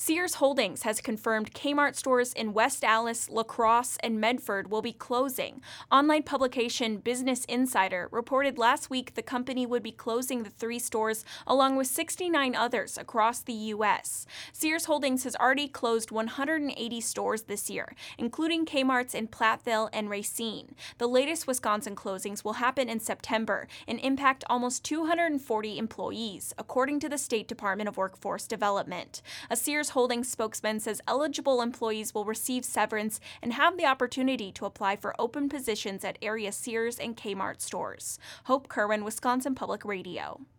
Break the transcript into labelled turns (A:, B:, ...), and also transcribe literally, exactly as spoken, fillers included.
A: Sears Holdings has confirmed Kmart stores in West Allis, La Crosse, and Medford will be closing. Online publication Business Insider reported last week the company would be closing the three stores along with sixty-nine others across the U S. Sears Holdings has already closed one hundred eighty stores this year, including Kmart's in Platteville and Racine. The latest Wisconsin closings will happen in September and impact almost two hundred forty employees, according to the State Department of Workforce Development. A Sears Holdings spokesman says eligible employees will receive severance and have the opportunity to apply for open positions at area Sears and Kmart stores. Hope Kerwin, Wisconsin Public Radio.